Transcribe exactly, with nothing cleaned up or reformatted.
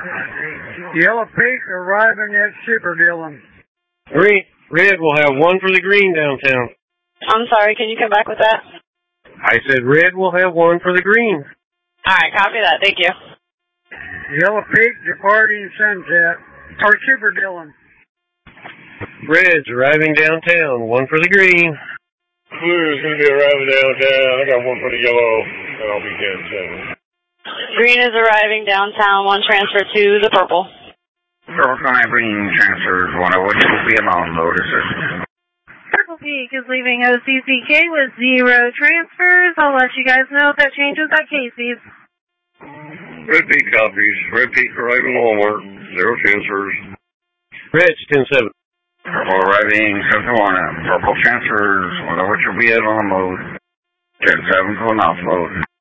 Yellow Peak arriving at Super Dillon. Green. Red will have one for the green downtown. I'm sorry, can you come back with that? I said red will have one for the green. All right, copy that. Thank you. Yellow Peak departing Sunset, or Super Dillon. Red's arriving downtown, one for the green. Blue's going to be arriving downtown. I got one for the yellow, and I'll be ten seven. Green is arriving downtown, one transfer to the purple. Purple Sky Green transfers, one of which will be a non-loader system. Purple Peak is leaving O C C K with zero transfers. I'll let you guys know if that changes at Casey's. Red Peak copies. Red Peak arriving Walmart, zero transfers. Red's ten seven. Purple arriving seven one. Purple transfers, one of which will be a non-load. ten seven to an offload.